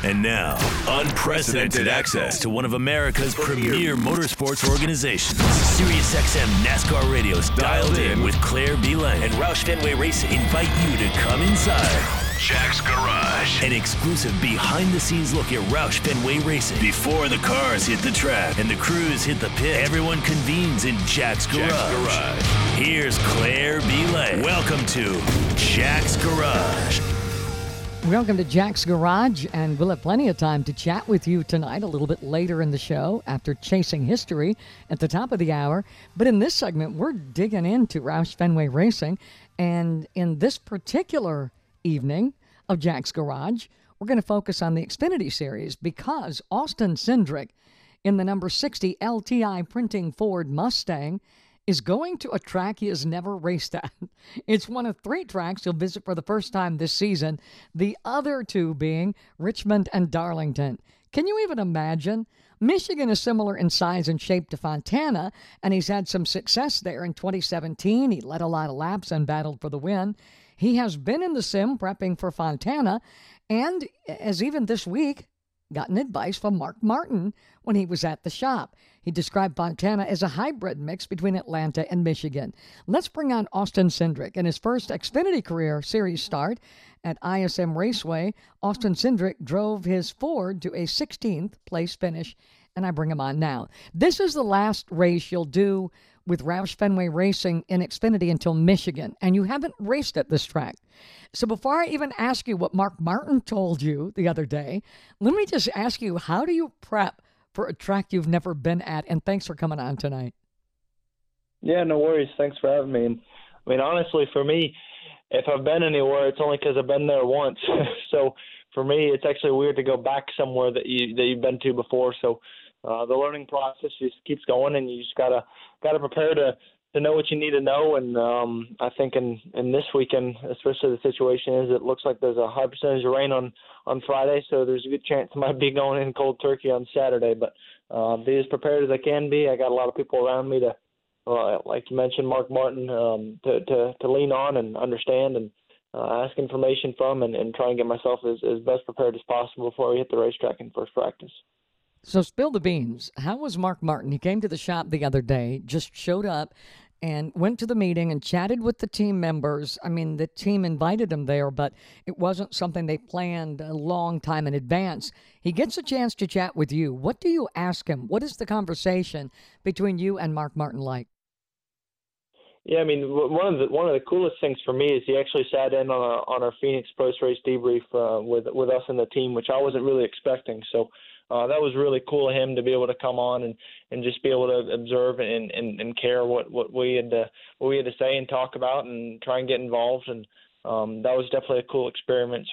And now, unprecedented access to one of America's premier motorsports organizations. SiriusXM NASCAR Radio's Dialed In with Claire B. Lang and Roush Fenway Racing invite you to come inside Jack's Garage. An exclusive behind-the-scenes look at Roush Fenway Racing. Before the cars hit the track and the crews hit the pit, everyone convenes in Jack's Garage. Here's Claire B. Lang. Welcome to Jack's Garage. Welcome to Jack's Garage, and we'll have plenty of time to chat with you tonight a little bit later in the show after Chasing History at the top of the hour. But in this segment, we're digging into Roush Fenway Racing, and in this particular evening of Jack's Garage, we're going to focus on the Xfinity Series because Austin Cindric in the number 60 LTI printing Ford Mustang is going to a track he has never raced at. It's one of 3 tracks he'll visit for the first time this season, the other 2 being Richmond and Darlington. Can you even imagine? Michigan is similar in size and shape to Fontana, and he's had some success there in 2017. He led a lot of laps and battled for the win. He has been in the sim prepping for Fontana, and as even this week, gotten advice from Mark Martin when he was at the shop. He described Fontana as a hybrid mix between Atlanta and Michigan. Let's bring on Austin Cindric. In his first Xfinity career series start at ISM Raceway, Austin Cindric drove his Ford to a 16th place finish, and I bring him on now. This is the last race you'll do with Roush Fenway Racing in Xfinity until Michigan, and you haven't raced at this track. So before I even ask you what Mark Martin told you the other day, let me just ask you, how do you prep for a track you've never been at? And thanks for coming on tonight. Yeah, no worries. Thanks for having me. I mean, honestly, for me, if I've been anywhere, it's only because I've been there once. So for me, it's actually weird to go back somewhere that you've been to before. So the learning process just keeps going, and you just gotta prepare to know what you need to know. And I think in this weekend, especially the situation is, it looks like there's a high percentage of rain on Friday, so there's a good chance I might be going in cold turkey on Saturday. But be as prepared as I can be. I got a lot of people around me to, like you mentioned, Mark Martin, to lean on and understand and ask information from, and try and get myself as best prepared as possible before we hit the racetrack in first practice. So spill the beans. How was Mark Martin? He came to the shop the other day, just showed up and went to the meeting and chatted with the team members. I mean, the team invited him there, but it wasn't something they planned a long time in advance. He gets a chance to chat with you. What do you ask him? What is the conversation between you and Mark Martin like? Yeah, I mean, one of the coolest things for me is he actually sat in on our Phoenix post-race debrief with us and the team, which I wasn't really expecting. So that was really cool of him to be able to come on and just be able to observe and care what we had to say and talk about and try and get involved. And that was definitely a cool experience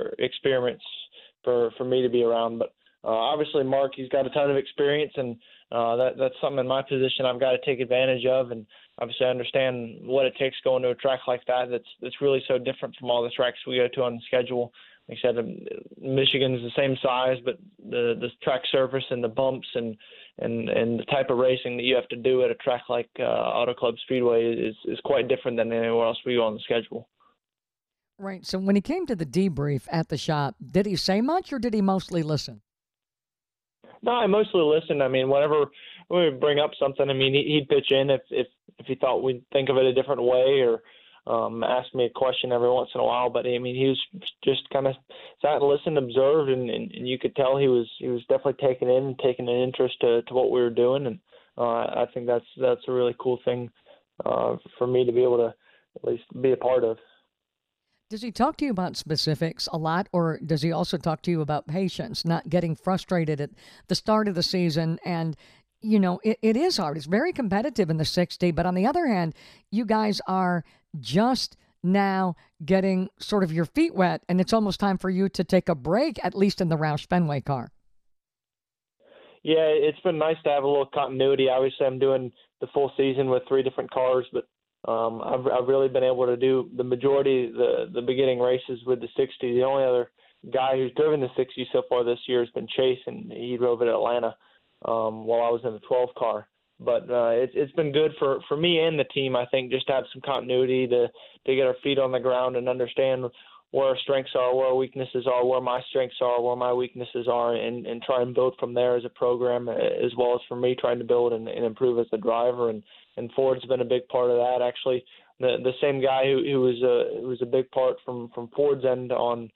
for me to be around. But obviously, Mark, he's got a ton of experience, and that's something in my position I've got to take advantage of. And obviously, I understand what it takes going to a track like that. That's really so different from all the tracks we go to on the schedule. Like I said, Michigan's the same size, but the track surface and the bumps and the type of racing that you have to do at a track like Auto Club Speedway is quite different than anywhere else we go on the schedule. Right. So when he came to the debrief at the shop, did he say much or did he mostly listen? No, I mostly listened. I mean, whenever we would bring up something, I mean, he'd pitch in if he thought we'd think of it a different way, or ask me a question every once in a while. But I mean, he was just kind of sat and listened, observed, and you could tell he was definitely taking an interest to what we were doing. And I think that's a really cool thing for me to be able to at least be a part of. Does he talk to you about specifics a lot, or does he also talk to you about patience, not getting frustrated at the start of the season? And, you know, it is hard. It's very competitive in the 60, but on the other hand, you guys are just now getting sort of your feet wet, and it's almost time for you to take a break, at least in the Roush Fenway car. Yeah, it's been nice to have a little continuity. Obviously, I'm doing the full season with 3 different cars, but I've really been able to do the majority of the beginning races with the 60. The only other guy who's driven the 60 so far this year has been Chase, and he drove it at Atlanta while I was in the 12 car. But it's been good for me and the team, I think, just to have some continuity to get our feet on the ground and understand where our strengths are, where our weaknesses are, where my strengths are, where my weaknesses are, and try and build from there as a program, as well as for me trying to build and improve as a driver. And Ford's been a big part of that. Actually, the same guy who was a big part from Ford's end on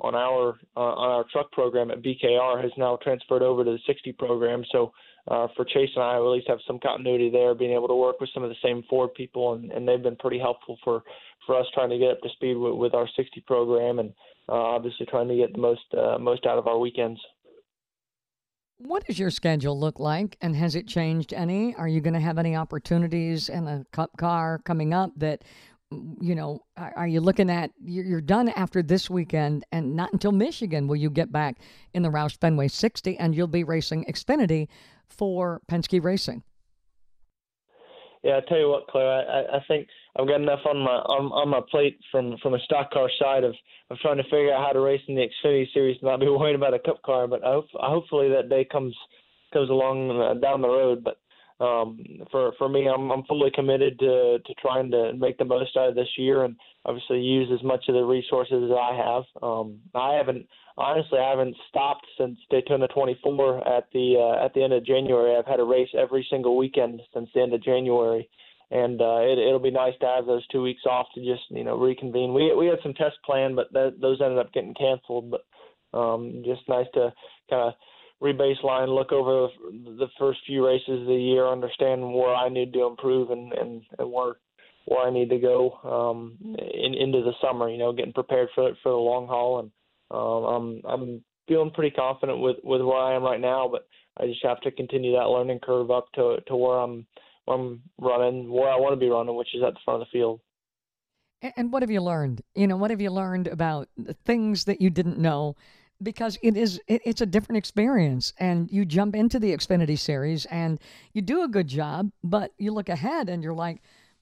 our truck program at BKR has now transferred over to the 60 program. So for Chase and I, we at least have some continuity there, being able to work with some of the same Ford people, and they've been pretty helpful for us trying to get up to speed with our 60 program, and obviously trying to get the most out of our weekends. What does your schedule look like, and has it changed any? Are you going to have any opportunities in a Cup car coming up that, are you looking at, you're done after this weekend, and not until Michigan will you get back in the Roush Fenway 60, and you'll be racing Xfinity for Penske Racing? Yeah, I tell you what, Claire, I think I've got enough on my plate from a stock car side of trying to figure out how to race in the Xfinity Series and not be worried about a Cup car. But hopefully that day comes along down the road. But for me, I'm fully committed to trying to make the most out of this year, and obviously use as much of the resources as I have. I haven't stopped since Daytona 24 at the end of January. I've had a race every single weekend since the end of January, and it'll be nice to have those 2 weeks off to just reconvene. We had some tests planned, but those ended up getting canceled. But just nice to kind of re-baseline, look over the first few races of the year, understand where I need to improve and where I need to go into the summer. Getting prepared for the long haul, and I'm feeling pretty confident with where I am right now, but I just have to continue that learning curve up to where I'm running, where I want to be running, which is at the front of the field. And what have you learned? What have you learned about the things that you didn't know? Because it's a different experience, and you jump into the Xfinity Series and you do a good job, but you look ahead and you're like,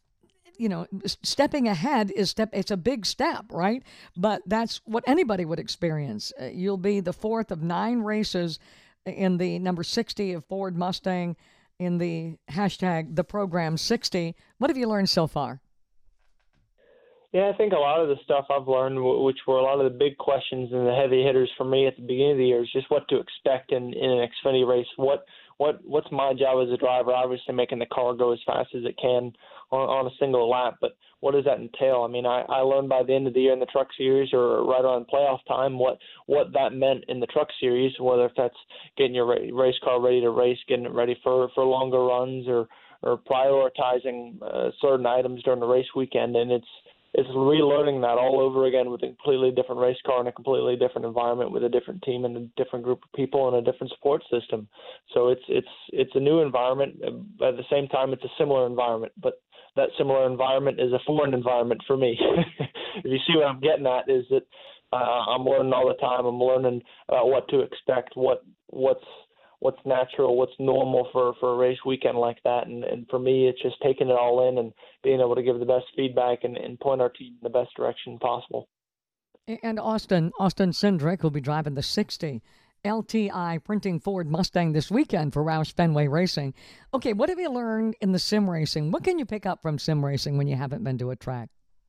stepping ahead it's a big step, right? But that's what anybody would experience. You'll be the fourth of 9 races in the number 60 of Ford Mustang in the hashtag the program 60. What have you learned so far? Yeah, I think a lot of the stuff I've learned, which were a lot of the big questions and the heavy hitters for me at the beginning of the year, is just what to expect in an Xfinity race. What's my job as a driver? Obviously, making the car go as fast as it can on a single lap, but what does that entail? I mean, I learned by the end of the year in the Truck Series, or right on playoff time, what that meant in the Truck Series, whether if that's getting your race car ready to race, getting it ready for longer runs, or prioritizing certain items during the race weekend, and it's relearning that all over again with a completely different race car in a completely different environment, with a different team and a different group of people and a different support system. So it's a new environment. At the same time, it's a similar environment, but that similar environment is a foreign environment for me. If you see what I'm getting at, is that I'm learning all the time. I'm learning what to expect, what's natural, what's normal for a race weekend like that. And for me, it's just taking it all in and being able to give the best feedback and point our team in the best direction possible. And Austin Cindric will be driving the 60 LTI Printing Ford Mustang this weekend for Roush Fenway Racing. Okay, what have you learned in the sim racing? What can you pick up from sim racing when you haven't been to a track?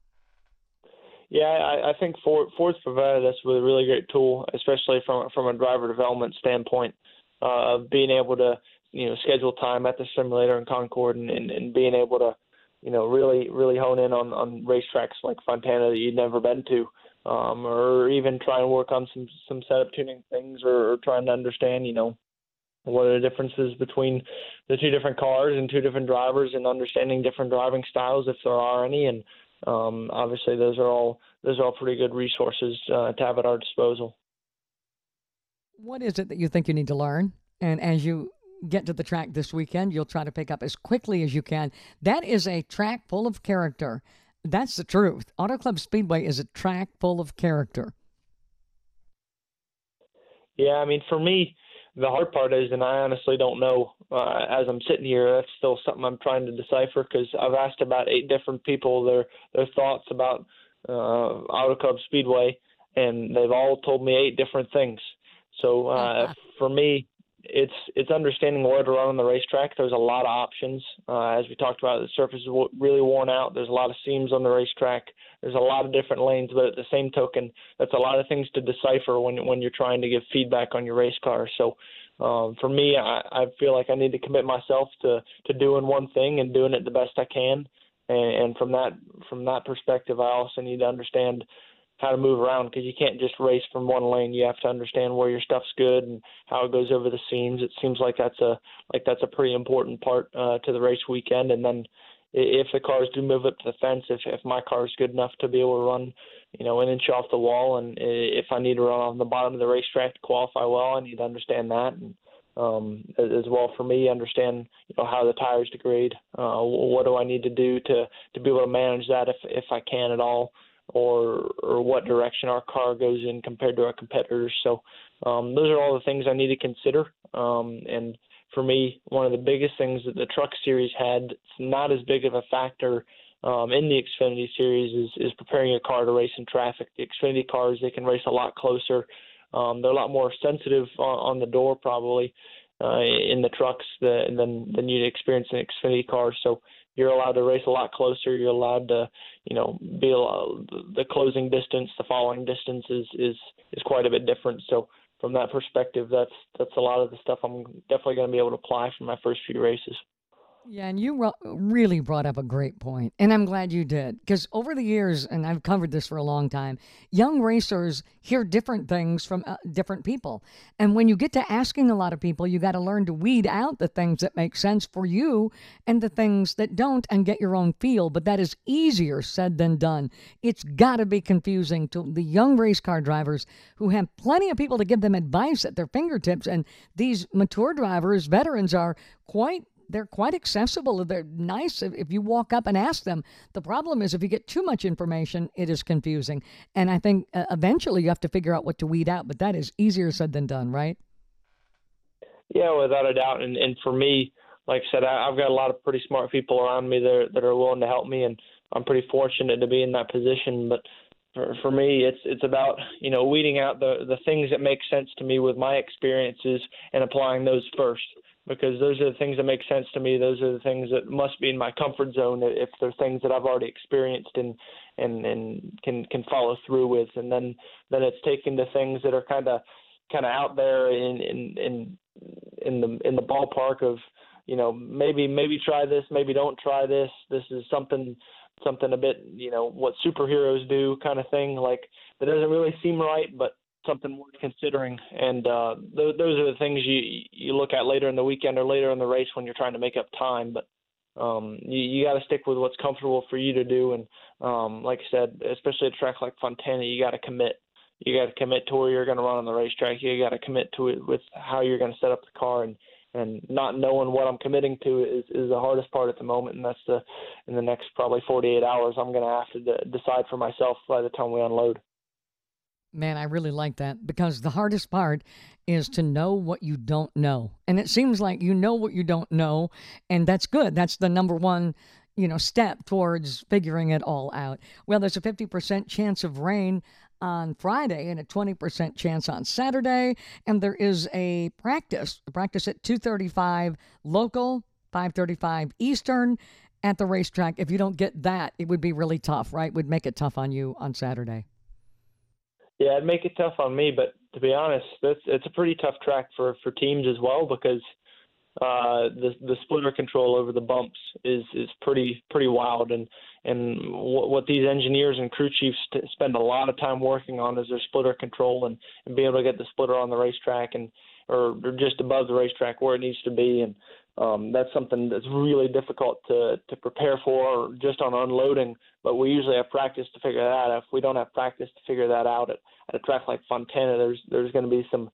Yeah, I think Ford's provided us with a really great tool, especially from a driver development standpoint, of being able to schedule time at the simulator in Concord and being able to really hone in on racetracks like Fontana that you'd never been to, or even try and work on some setup tuning things, or trying to understand what are the differences between the two different cars and two different drivers, and understanding different driving styles if there are any. And obviously those are all pretty good resources to have at our disposal. What is it that you think you need to learn? And as you get to the track this weekend, you'll try to pick up as quickly as you can. That is a track full of character. That's the truth. Auto Club Speedway is a track full of character. Yeah, I mean, for me, the hard part is, and I honestly don't know as I'm sitting here, that's still something I'm trying to decipher, because I've asked about 8 different people their thoughts about Auto Club Speedway, and they've all told me 8 different things. So for me, it's understanding where to run on the racetrack. There's a lot of options. As we talked about, the surface is really worn out. There's a lot of seams on the racetrack. There's a lot of different lanes, but at the same token, that's a lot of things to decipher when you're trying to give feedback on your race car. So for me, I feel like I need to commit myself to doing one thing and doing it the best I can. And from that perspective, I also need to understand how to move around, because you can't just race from one lane. You have to understand where your stuff's good and how it goes over the seams. It seems like that's a pretty important part to the race weekend. And then if the cars do move up to the fence, if my car is good enough to be able to run, an inch off the wall, and if I need to run on the bottom of the racetrack to qualify well, I need to understand that. And as well for me, understand how the tires degrade. What do I need to do to be able to manage that if I can at all, or what direction our car goes in compared to our competitors. So those are all the things I need to consider. And for me, one of the biggest things that the Truck Series had, it's not as big of a factor in the Xfinity Series, is preparing a car to race in traffic. The Xfinity cars, they can race a lot closer. They're a lot more sensitive on the door probably in the trucks than you'd experience in Xfinity cars. So you're allowed to race a lot closer. You're allowed to, be the closing distance, the following distance is quite a bit different. So from that perspective, that's a lot of the stuff I'm definitely going to be able to apply for my first few races. Yeah, and you really brought up a great point, and I'm glad you did, because over the years, and I've covered this for a long time, young racers hear different things from different people. And when you get to asking a lot of people, you got to learn to weed out the things that make sense for you and the things that don't, and get your own feel. But that is easier said than done. It's got to be confusing to the young race car drivers who have plenty of people to give them advice at their fingertips. And these mature drivers, veterans, are they're quite accessible. They're nice if you walk up and ask them. The problem is if you get too much information, it is confusing. And I think eventually you have to figure out what to weed out, but that is easier said than done, right? Yeah, without a doubt. And for me, like I said, I've got a lot of pretty smart people around me that are willing to help me, and I'm pretty fortunate to be in that position. But for me, it's about, weeding out the things that make sense to me with my experiences and applying those first. Because those are the things that make sense to me. Those are the things that must be in my comfort zone if they're things that I've already experienced and can follow through with. And then it's taking the things that are kind of out there in the ballpark of, maybe try this, maybe don't try this. This is something a bit, what superheroes do kind of thing. Like, that doesn't really seem right, but something worth considering. And those are the things you look at later in the weekend or later in the race when you're trying to make up time. But you got to stick with what's comfortable for you to do. And like I said, especially at a track like Fontana, you got to commit. You got to commit to where you're going to run on the racetrack. You got to commit to it with how you're going to set up the car. And not knowing what I'm committing to is the hardest part at the moment. And that's in the next probably 48 hours, I'm going to have to decide for myself by the time we unload. Man, I really like that, because the hardest part is to know what you don't know. And it seems like you know what you don't know, and that's good. That's the number one, step towards figuring it all out. Well, there's a 50% chance of rain on Friday and a 20% chance on Saturday, and there is a practice at 2:35 local, 5:35 Eastern at the racetrack. If you don't get that, it would be really tough, right? Would make it tough on you on Saturday. Yeah, it'd make it tough on me, but to be honest, it's a pretty tough track for teams as well, because the splitter control over the bumps is pretty wild, and what these engineers and crew chiefs spend a lot of time working on is their splitter control and being able to get the splitter on the racetrack or just above the racetrack where it needs to be. And that's something that's really difficult to prepare for just on unloading, but we usually have practice to figure that out. If we don't have practice to figure that out at a track like Fontana, there's going to be some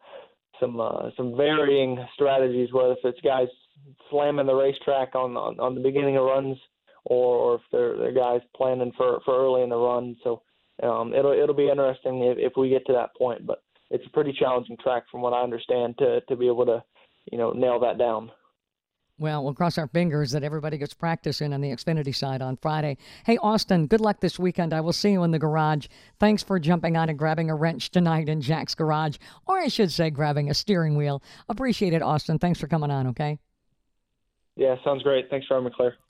varying strategies, whether if it's guys slamming the racetrack on the beginning of runs, or if they're guys planning for early in the run. So it'll be interesting if we get to that point, but it's a pretty challenging track from what I understand to be able to nail that down. Well, we'll cross our fingers that everybody gets practice in on the Xfinity side on Friday. Hey, Austin, good luck this weekend. I will see you in the garage. Thanks for jumping on and grabbing a wrench tonight in Jack's garage, or I should say grabbing a steering wheel. Appreciate it, Austin. Thanks for coming on, okay? Yeah, sounds great. Thanks for having me, Claire.